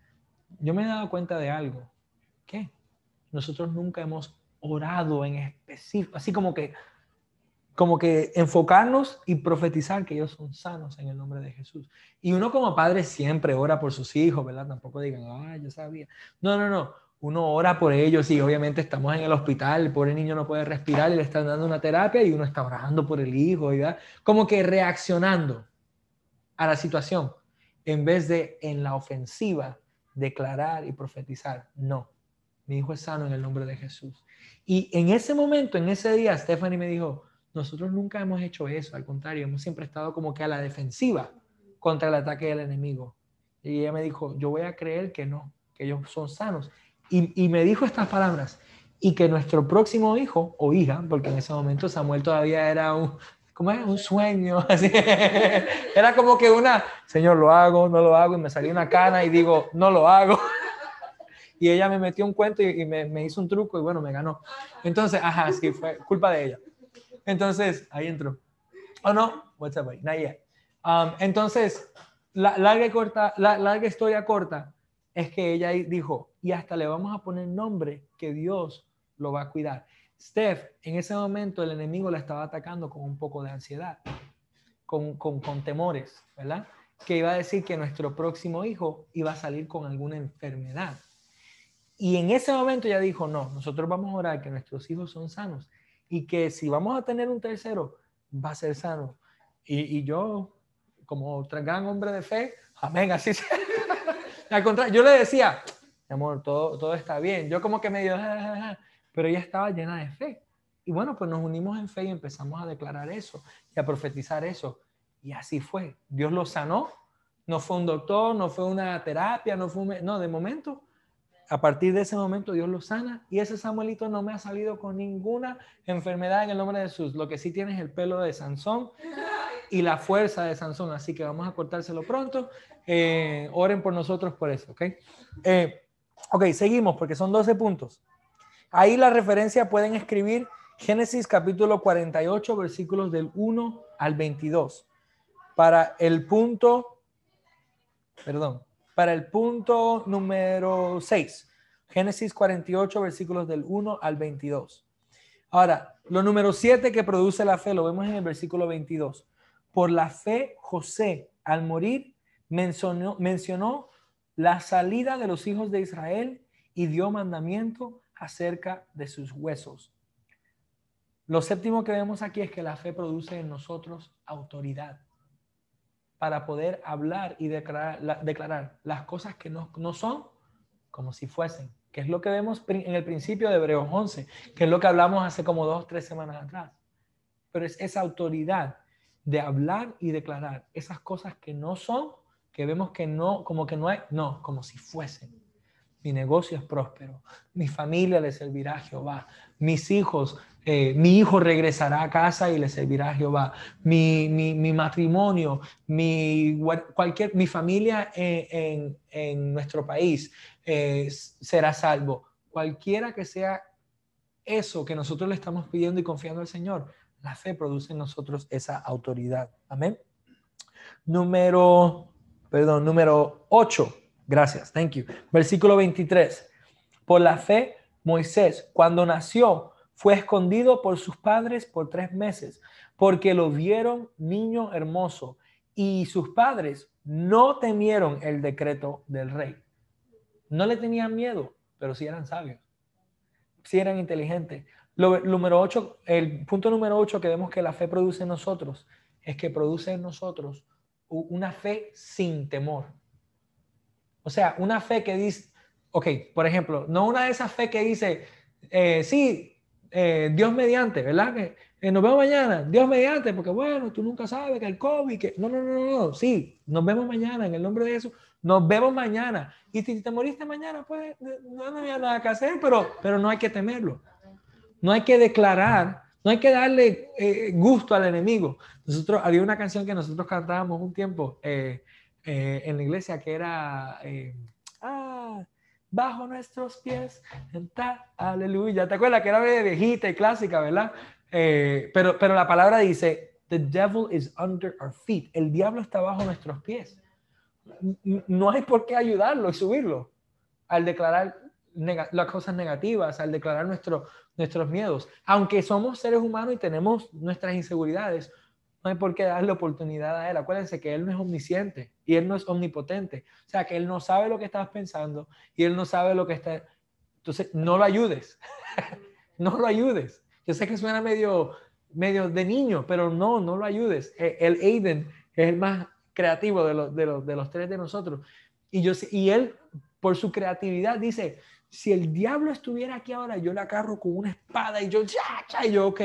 yo me he dado cuenta de algo. ¿Qué? Nosotros nunca hemos orado en específico, así como que, como que enfocarnos y profetizar que ellos son sanos en el nombre de Jesús. Y uno como padre siempre ora por sus hijos, ¿verdad? Tampoco digan, ay, yo sabía. No, no, no. Uno ora por ellos y obviamente estamos en el hospital, el pobre niño no puede respirar y le están dando una terapia y uno está orando por el hijo, ¿verdad? Como que reaccionando a la situación en vez de en la ofensiva declarar y profetizar. No, mi hijo es sano en el nombre de Jesús. Y en ese momento, en ese día, Stephanie me dijo, nosotros nunca hemos hecho eso, al contrario, hemos siempre estado como que a la defensiva contra el ataque del enemigo. Y ella me dijo, yo voy a creer que no, que ellos son sanos. Y, y me dijo estas palabras, y que nuestro próximo hijo o hija, porque en ese momento Samuel todavía era un, ¿cómo es? Un sueño, así. Era como que una, Señor, lo hago, no lo hago, y me salió una cana y digo, no lo hago. Y ella me metió un cuento y, y me, me hizo un truco y bueno, me ganó. Entonces, ajá, sí, fue culpa de ella. Entonces, ahí entró. Oh, no, what's up, not yet. Um, entonces, la larga, y corta, la larga historia corta es que ella dijo, y hasta le vamos a poner nombre que Dios lo va a cuidar. Steph, en ese momento el enemigo la estaba atacando con un poco de ansiedad, con, con, con temores, ¿verdad? Que iba a decir que nuestro próximo hijo iba a salir con alguna enfermedad. Y en ese momento ella dijo, no, nosotros vamos a orar que nuestros hijos son sanos y que si vamos a tener un tercero, va a ser sano. Y, y yo, como gran hombre de fe, amén, así sea. Al contrario, yo le decía, mi amor, todo, todo está bien. Yo como que medio, ja, ja, ja, pero ella estaba llena de fe. Y bueno, pues nos unimos en fe y empezamos a declarar eso y a profetizar eso. Y así fue. Dios lo sanó. No fue un doctor, no fue una terapia, no fue un... No, de momento... A partir de ese momento Dios lo sana y ese Samuelito no me ha salido con ninguna enfermedad en el nombre de Jesús. Lo que sí tiene es el pelo de Sansón y la fuerza de Sansón. Así que vamos a cortárselo pronto. Eh, oren por nosotros por eso, ¿ok? Eh, ok, seguimos porque son doce puntos. Ahí la referencia pueden escribir Génesis capítulo cuarenta y ocho, versículos del uno al veintidós. Para el punto, perdón. Para el punto número seis, Génesis cuarenta y ocho, versículos del uno al veintidós. Ahora, lo número siete que produce la fe, lo vemos en el versículo veintidós. Por la fe, José, al morir, mencionó, mencionó la salida de los hijos de Israel y dio mandamiento acerca de sus huesos. Lo séptimo que vemos aquí es que la fe produce en nosotros autoridad para poder hablar y declarar, la, declarar las cosas que no, no son como si fuesen, que es lo que vemos en el principio de Hebreos once, que es lo que hablamos hace como dos o tres semanas atrás. Pero es esa autoridad de hablar y declarar esas cosas que no son, que vemos que no, como que no hay, no, como si fuesen. Mi negocio es próspero, mi familia le servirá a Jehová, mis hijos, eh, mi hijo regresará a casa y le servirá a Jehová, mi, mi, mi matrimonio, mi, cualquier, mi familia en, en, en nuestro país eh, será salvo. Cualquiera que sea eso que nosotros le estamos pidiendo y confiando al Señor, la fe produce en nosotros esa autoridad. Amén. Número perdón, número ocho. Gracias, thank you. Versículo veintitrés. Por la fe, Moisés, cuando nació, fue escondido por sus padres por tres meses, porque lo vieron niño hermoso, y sus padres no temieron el decreto del rey. No le tenían miedo, pero sí eran sabios, sí eran inteligentes. Lo, número ocho, el punto número ocho que vemos que la fe produce en nosotros es que produce en nosotros una fe sin temor. O sea, una fe que dice, ok, por ejemplo, no una de esas fe que dice, eh, sí, eh, Dios mediante, ¿verdad? Que eh, nos vemos mañana, Dios mediante, porque bueno, tú nunca sabes que el COVID, que no, no, no, no, no, sí, nos vemos mañana en el nombre de Jesús, nos vemos mañana. Y si te moriste mañana, pues no, no había nada que hacer, pero, pero no hay que temerlo. No hay que declarar, no hay que darle eh, gusto al enemigo. Nosotros, había una canción que nosotros cantábamos un tiempo eh, eh, en la iglesia que era eh, ah, bajo nuestros pies, está, aleluya. ¿Te acuerdas que era viejita y clásica, verdad? Eh, pero, pero la palabra dice, the devil is under our feet. El diablo está bajo nuestros pies. No hay por qué ayudarlo y subirlo al declarar las cosas negativas, al declarar nuestro, nuestros miedos. Aunque somos seres humanos y tenemos nuestras inseguridades, no hay por qué darle oportunidad a él. Acuérdense que él no es omnisciente y él no es omnipotente. O sea, que él no sabe lo que estás pensando y él no sabe lo que está... Entonces, no lo ayudes. No lo ayudes. Yo sé que suena medio, medio de niño, pero no, no lo ayudes. El Aiden es el más creativo de los, de los, de los tres de nosotros. Y, yo, y él, por su creatividad, dice, si el diablo estuviera aquí ahora, yo le agarro con una espada y yo, ya, ya, y yo, ok,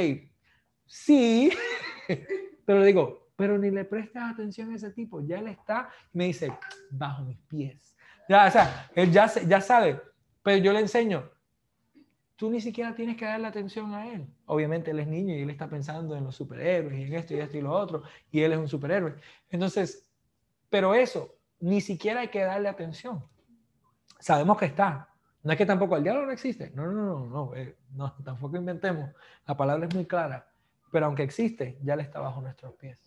sí, pero le digo, pero ni le prestas atención a ese tipo, ya él está, y me dice, bajo mis pies. Ya, o sea, él ya, ya sabe, pero yo le enseño, tú ni siquiera tienes que darle atención a él. Obviamente él es niño y él está pensando en los superhéroes y en esto y esto y lo otro, y él es un superhéroe. Entonces, pero eso, ni siquiera hay que darle atención. Sabemos que está. No es que tampoco el diablo no existe. No, no, no, no, eh, no, tampoco inventemos. La palabra es muy clara. Pero aunque existe, ya le está bajo nuestros pies.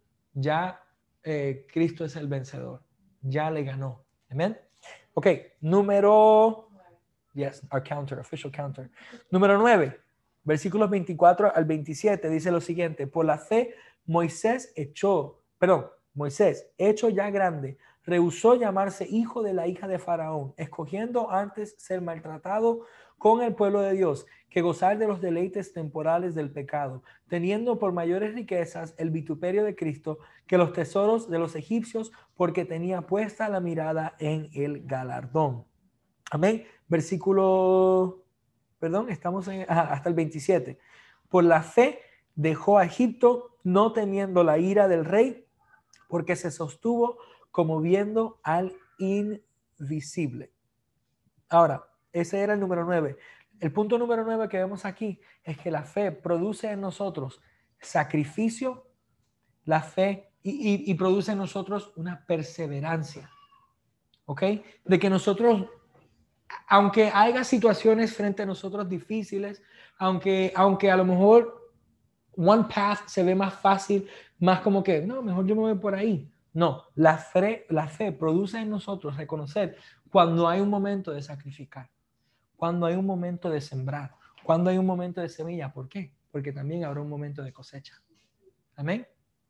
Ya eh, Cristo es el vencedor. Ya le ganó. Amén. Ok, número... Yes, our counter, official counter. Número nueve, versículos veinticuatro al veintisiete, dice lo siguiente. Por la fe, Moisés echó, perdón, Moisés, hecho ya grande, rehusó llamarse hijo de la hija de Faraón, escogiendo antes ser maltratado con el pueblo de Dios que gozar de los deleites temporales del pecado, teniendo por mayores riquezas el vituperio de Cristo que los tesoros de los egipcios, porque tenía puesta la mirada en el galardón. Amén. Versículo, perdón, estamos en, ajá, hasta el veintisiete. Por la fe dejó a Egipto, no temiendo la ira del rey, porque se sostuvo como viendo al invisible. Ahora, ese era el número nueve. El punto número nueve que vemos aquí es que la fe produce en nosotros sacrificio, la fe y, y, y produce en nosotros una perseverancia. ¿Ok? De que nosotros, aunque haya situaciones frente a nosotros difíciles, aunque, aunque a lo mejor one path se ve más fácil, más como que, no, mejor yo me voy por ahí. No, la fe, la fe produce en nosotros reconocer cuando hay un momento de sacrificar, cuando hay un momento de sembrar, cuando hay un momento de semilla. ¿Por qué? Porque también habrá un momento de cosecha. Amén.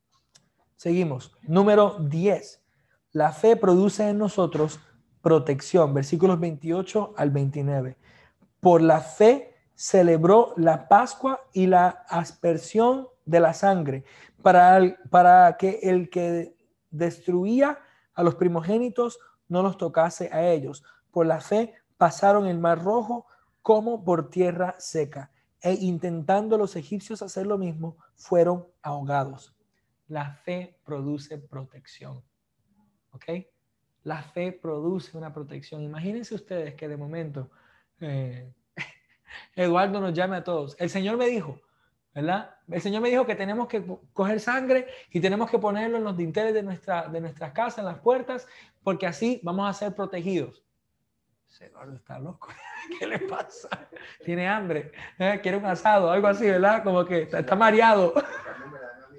Seguimos. Número diez. La fe produce en nosotros protección. Versículos veintiocho al veintinueve. Por la fe celebró la Pascua y la aspersión de la sangre para, el, para que el que destruía a los primogénitos no los tocase a ellos. Por la fe pasaron el mar rojo como por tierra seca, e intentando los egipcios hacer lo mismo, fueron ahogados. La fe produce protección. ¿Ok? La fe produce una protección. Imagínense ustedes que de momento eh, Eduardo nos llame a todos. El Señor me dijo, ¿verdad? El Señor me dijo que tenemos que coger sangre y tenemos que ponerlo en los dinteles de, nuestra, de nuestras casas, en las puertas, porque así vamos a ser protegidos. Eduardo está loco. ¿Qué le pasa? Tiene hambre. ¿Eh? Quiere un asado, algo así, ¿verdad? Como que está, está mareado.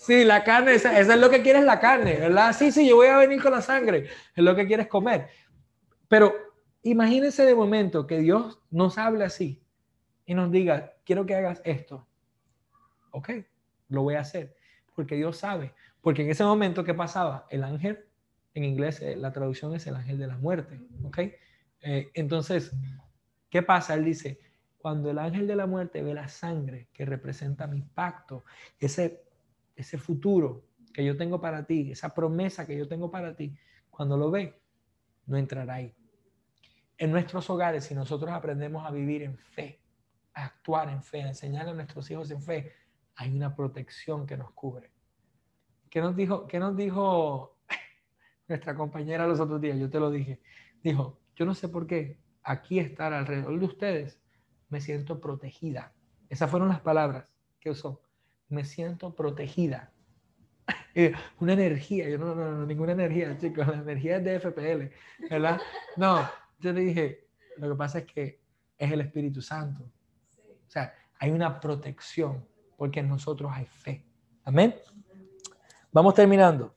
Sí, la carne, esa, esa es lo que quieres la carne, ¿verdad? Sí, sí, yo voy a venir con la sangre, es lo que quieres comer. Pero imagínense de momento que Dios nos hable así y nos diga, quiero que hagas esto. Ok, lo voy a hacer, porque Dios sabe. Porque en ese momento, ¿qué pasaba? El ángel, en inglés eh, la traducción es el ángel de la muerte. Ok, eh, entonces, ¿qué pasa? Él dice, cuando el ángel de la muerte ve la sangre que representa mi pacto, ese, ese futuro que yo tengo para ti, esa promesa que yo tengo para ti, cuando lo ve, no entrará ahí. En nuestros hogares, si nosotros aprendemos a vivir en fe, a actuar en fe, a enseñar a nuestros hijos en fe, hay una protección que nos cubre. ¿Qué nos dijo, qué nos dijo nuestra compañera los otros días? Yo te lo dije. Dijo, yo no sé por qué aquí estar alrededor de ustedes me siento protegida. Esas fueron las palabras que usó. Me siento protegida. Una energía, yo no, no, no, ninguna energía, chicos, la energía es de F P L, ¿verdad? No, yo le dije, lo que pasa es que es el Espíritu Santo. O sea, hay una protección porque en nosotros hay fe. Amén. Vamos terminando.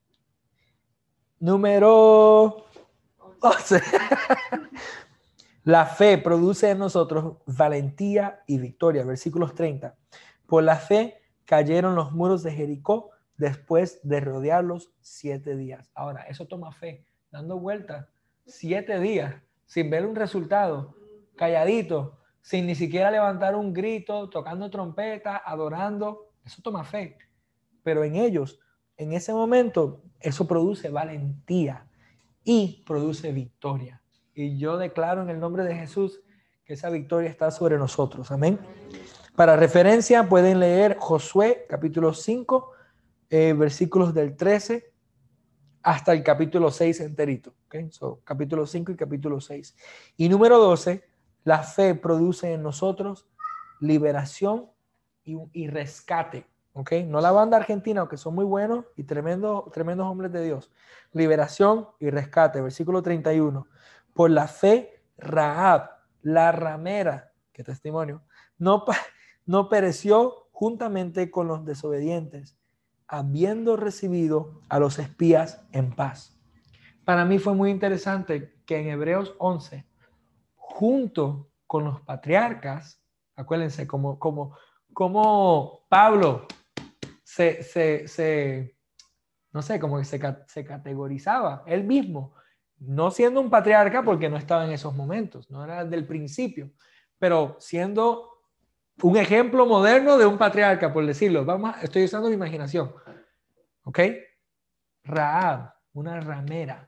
Número once. La fe produce en nosotros valentía y victoria. Versículos treinta. Por la fe cayeron los muros de Jericó después de rodearlos siete días. Ahora, eso toma fe, dando vueltas siete días sin ver un resultado, calladito, sin ni siquiera levantar un grito, tocando trompeta, adorando. Eso toma fe. Pero en ellos, en ese momento, eso produce valentía y produce victoria. Y yo declaro en el nombre de Jesús que esa victoria está sobre nosotros. Amén. Para referencia pueden leer Josué capítulo cinco, eh, versículos del trece hasta el capítulo seis enterito. Okay? So, capítulo cinco y capítulo seis. Y número doce, la fe produce en nosotros liberación y, y rescate. Okay? No la banda argentina, aunque son muy buenos y tremendos, tremendos hombres de Dios. Liberación y rescate. Versículo treinta y uno. Por la fe, Rahab, la ramera, qué testimonio, no, no pereció juntamente con los desobedientes, habiendo recibido a los espías en paz. Para mí fue muy interesante que en Hebreos once, junto con los patriarcas, acuérdense, como, como, como Pablo se, se, se, no sé, como que se, se categorizaba él mismo, no siendo un patriarca porque no estaba en esos momentos, no era del principio, pero siendo un ejemplo moderno de un patriarca, por decirlo. Vamos, estoy usando mi imaginación. ¿Ok? Rahab, una ramera,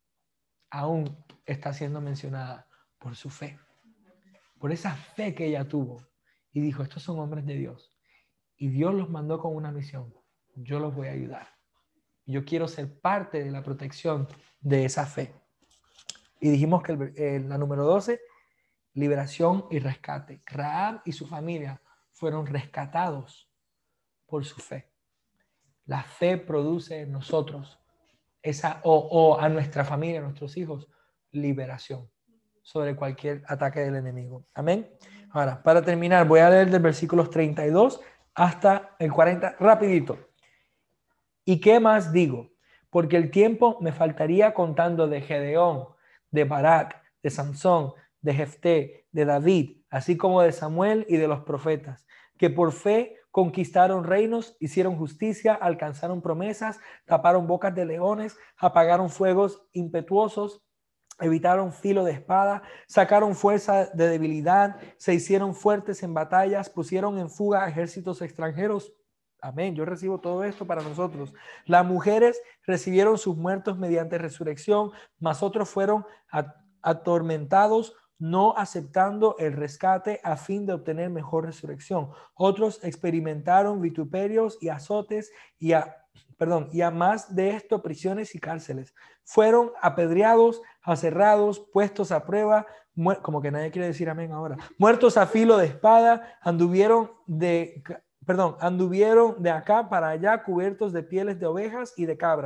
aún está siendo mencionada por su fe, por esa fe que ella tuvo. Y dijo, estos son hombres de Dios. Y Dios los mandó con una misión. Yo los voy a ayudar. Yo quiero ser parte de la protección de esa fe. Y dijimos que el, eh, la número doce, liberación y rescate. Rahab y su familia fueron rescatados por su fe. La fe produce en nosotros esa, o, o a nuestra familia, a nuestros hijos, liberación sobre cualquier ataque del enemigo. Amén. Ahora, para terminar, voy a leer del versículos treinta y dos hasta el cuarenta, rapidito. ¿Y qué más digo? Porque el tiempo me faltaría contando de Gedeón, de Barak, de Sansón, de Jefté, de David, así como de Samuel y de los profetas, que por fe conquistaron reinos, hicieron justicia, alcanzaron promesas, taparon bocas de leones, apagaron fuegos impetuosos, evitaron filo de espada, sacaron fuerza de debilidad, se hicieron fuertes en batallas, pusieron en fuga a ejércitos extranjeros. Amén. Yo recibo todo esto para nosotros. Las mujeres recibieron sus muertos mediante resurrección, mas otros fueron atormentados, no aceptando el rescate a fin de obtener mejor resurrección. Otros experimentaron vituperios y azotes y a, perdón, y a más de esto prisiones y cárceles. Fueron apedreados, aserrados, puestos a prueba, como que nadie quiere decir amén ahora. Muertos a filo de espada, anduvieron de Perdón, anduvieron de acá para allá cubiertos de pieles de ovejas y de cabras,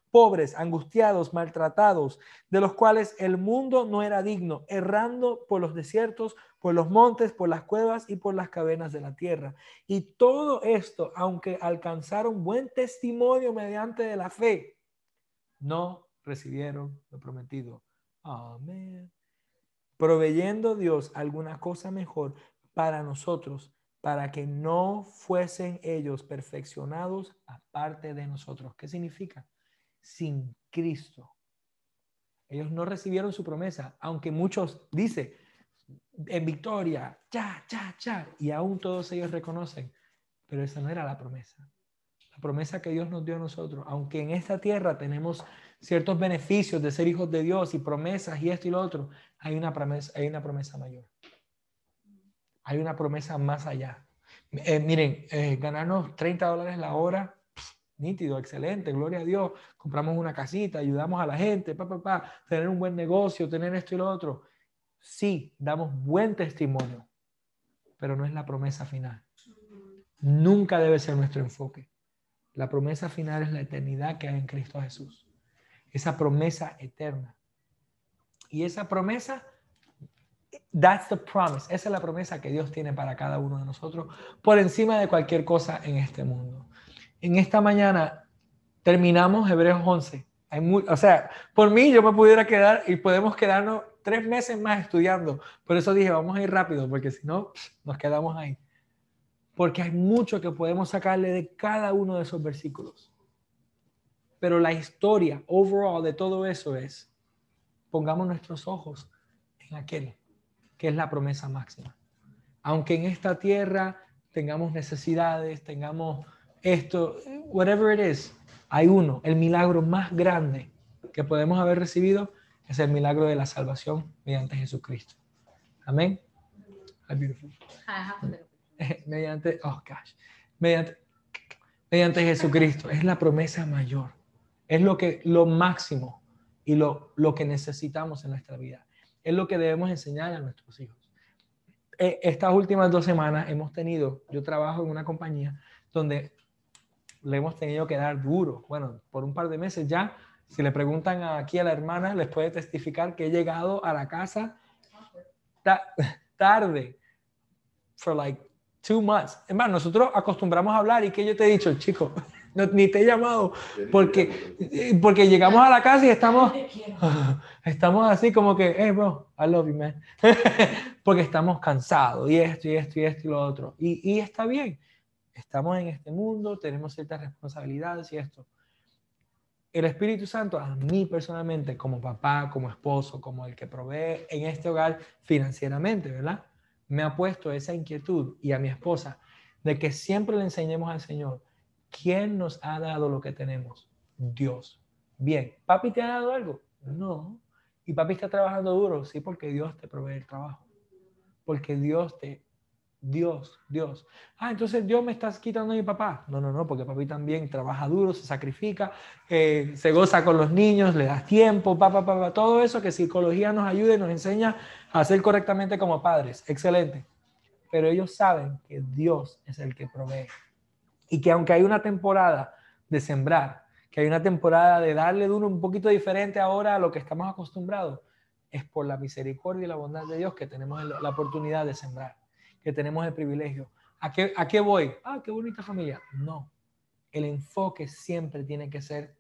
pobres, angustiados, maltratados, de los cuales el mundo no era digno, errando por los desiertos, por los montes, por las cuevas y por las cavernas de la tierra. Y todo esto, aunque alcanzaron buen testimonio mediante de la fe, no recibieron lo prometido. Amén. Proveyendo Dios alguna cosa mejor para nosotros, para que no fuesen ellos perfeccionados aparte de nosotros. ¿Qué significa? Sin Cristo. Ellos no recibieron su promesa, aunque muchos dicen en victoria, cha, cha, cha, y aún todos ellos reconocen, pero esa no era la promesa. La promesa que Dios nos dio a nosotros, aunque en esta tierra tenemos ciertos beneficios de ser hijos de Dios y promesas y esto y lo otro, hay una promesa, hay una promesa mayor. Hay una promesa más allá. Eh, miren, eh, ganarnos treinta dólares la hora, pff, nítido, excelente, gloria a Dios. Compramos una casita, ayudamos a la gente, pa, pa, pa, tener un buen negocio, tener esto y lo otro. Sí, damos buen testimonio, pero no es la promesa final. Nunca debe ser nuestro enfoque. La promesa final es la eternidad que hay en Cristo Jesús. Esa promesa eterna. Y esa promesa, that's the promise. Esa es la promesa que Dios tiene para cada uno de nosotros por encima de cualquier cosa en este mundo. En esta mañana terminamos Hebreos once. Hay muy, o sea, por mí yo me pudiera quedar y podemos quedarnos tres meses más estudiando. Por eso dije, vamos a ir rápido, porque si no, nos quedamos ahí. Porque hay mucho que podemos sacarle de cada uno de esos versículos. Pero la historia, overall, de todo eso es, pongamos nuestros ojos en aquel que es la promesa máxima. Aunque en esta tierra tengamos necesidades, tengamos esto, whatever it is, hay uno, el milagro más grande que podemos haber recibido es el milagro de la salvación mediante Jesucristo. Amén. How beautiful. Mediante, oh gosh, mediante, mediante Jesucristo. Es la promesa mayor. Es lo que, lo máximo y lo, lo que necesitamos en nuestra vida. Es lo que debemos enseñar a nuestros hijos. Estas últimas dos semanas hemos tenido, yo trabajo en una compañía donde le hemos tenido que dar duro. Bueno, por un par de meses ya, si le preguntan aquí a la hermana, les puede testificar que he llegado a la casa ta tarde, for like two months. Es más, nosotros acostumbramos a hablar y que yo te he dicho, chico, no, ni te he llamado porque, porque llegamos a la casa y estamos, estamos así como que, hey bro, I love you, man. Porque estamos cansados y esto y esto y esto y lo otro. Y, y está bien, estamos en este mundo, tenemos ciertas responsabilidades y esto. El Espíritu Santo, a mí personalmente, como papá, como esposo, como el que provee en este hogar financieramente, ¿verdad? Me ha puesto esa inquietud, y a mi esposa, de que siempre le enseñemos al Señor, ¿quién nos ha dado lo que tenemos? Dios. Bien, ¿papi te ha dado algo? No. ¿Y papi está trabajando duro? Sí, porque Dios te provee el trabajo. Porque Dios te... Dios, Dios. Ah, entonces Dios me está quitando a mi papá. No, no, no, porque papi también trabaja duro, se sacrifica, eh, se goza con los niños, le das tiempo, papá, papá, todo eso que psicología nos ayuda y nos enseña a hacer correctamente como padres. Excelente. Pero ellos saben que Dios es el que provee. Y que aunque hay una temporada de sembrar, que hay una temporada de darle duro un poquito diferente ahora a lo que estamos acostumbrados, es por la misericordia y la bondad de Dios que tenemos la oportunidad de sembrar, que tenemos el privilegio. ¿A qué, a qué voy? Ah, qué bonita familia. No, el enfoque siempre tiene que ser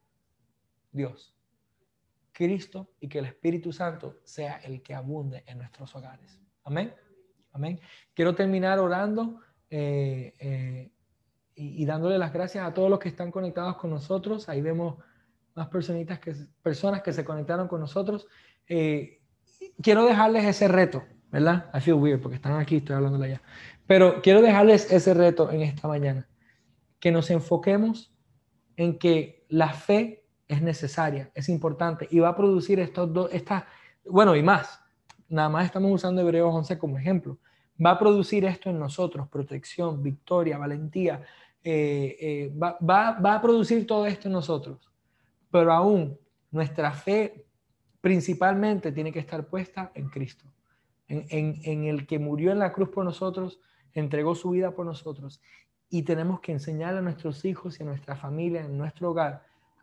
Dios, Cristo, y que el Espíritu Santo sea el que abunde en nuestros hogares. Amén. Amén. Quiero terminar orando eh, eh, y, y dándole las gracias a todos los que están conectados con nosotros. Ahí vemos más personitas que, personas que se conectaron con nosotros. Eh, quiero dejarles ese reto, ¿verdad? I feel weird porque están aquí, estoy hablando allá. Pero quiero dejarles ese reto en esta mañana. Que nos enfoquemos en que la fe es necesaria, es importante y va a producir estos dos, estas, bueno, y más. Nada más estamos usando Hebreos once como ejemplo. Va a producir esto en nosotros, protección, victoria, valentía. Eh, eh, va, va, va a producir todo esto en nosotros. Pero aún nuestra fe principalmente tiene que estar puesta en Cristo, en, en, en el que murió en la cruz por nosotros, entregó su vida por nosotros. Y tenemos que enseñar a nuestros hijos y a nuestra familia, en nuestro hogar,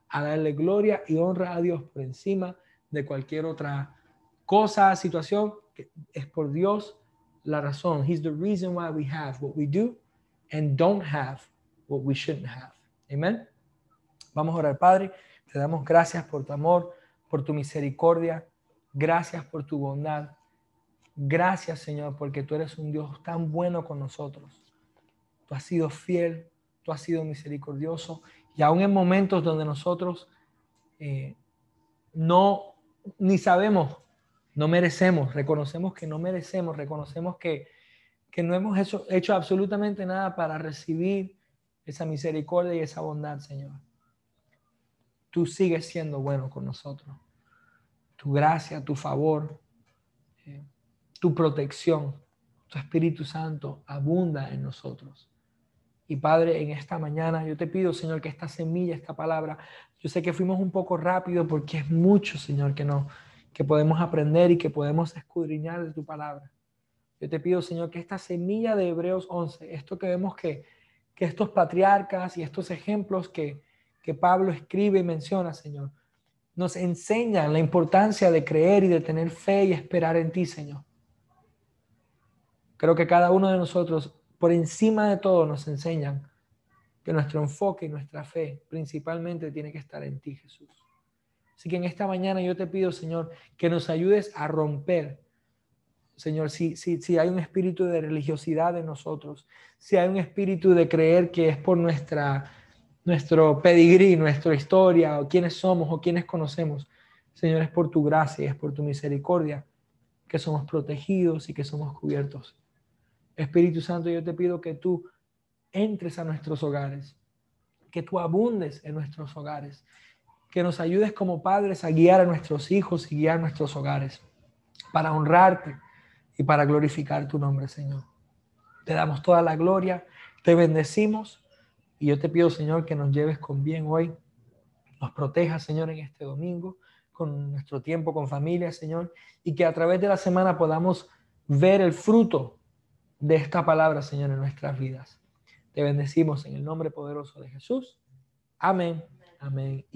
a darle gloria y honra a Dios por encima de cualquier otra cosa, situación. Que es por Dios la razón. He's the reason why we have what we do and don't have what we shouldn't have. Amen. Vamos a orar, Padre. Te damos gracias por tu amor, por tu misericordia. Gracias por tu bondad. Gracias, Señor, porque tú eres un Dios tan bueno con nosotros. Tú has sido fiel, tú has sido misericordioso. Y aún en momentos donde nosotros eh, no, ni sabemos, no merecemos, reconocemos que no merecemos, reconocemos que, que no hemos hecho, hecho absolutamente nada para recibir esa misericordia y esa bondad, Señor. Tú sigues siendo bueno con nosotros. Tu gracia, tu favor, eh, tu protección, tu Espíritu Santo abunda en nosotros. Y Padre, en esta mañana yo te pido, Señor, que esta semilla, esta palabra, yo sé que fuimos un poco rápido porque es mucho, Señor, que, no, que podemos aprender y que podemos escudriñar de tu palabra. Yo te pido, Señor, que esta semilla de Hebreos once, esto que vemos que, que estos patriarcas y estos ejemplos que, que Pablo escribe y menciona, Señor, nos enseñan la importancia de creer y de tener fe y esperar en ti, Señor. Creo que cada uno de nosotros, por encima de todo, nos enseñan que nuestro enfoque y nuestra fe principalmente tiene que estar en ti, Jesús. Así que en esta mañana yo te pido, Señor, que nos ayudes a romper, Señor, si, si, si hay un espíritu de religiosidad en nosotros, si hay un espíritu de creer que es por nuestra, nuestro pedigrí, nuestra historia, o quiénes somos o quiénes conocemos, Señor, es por tu gracia y es por tu misericordia que somos protegidos y que somos cubiertos. Espíritu Santo, yo te pido que tú entres a nuestros hogares, que tú abundes en nuestros hogares, que nos ayudes como padres a guiar a nuestros hijos y guiar nuestros hogares para honrarte y para glorificar tu nombre, Señor. Te damos toda la gloria, te bendecimos y yo te pido, Señor, que nos lleves con bien hoy, nos protejas, Señor, en este domingo, con nuestro tiempo con familia, Señor, y que a través de la semana podamos ver el fruto de esta palabra, Señor, en nuestras vidas. Te bendecimos en el nombre poderoso de Jesús. Amén. Amén.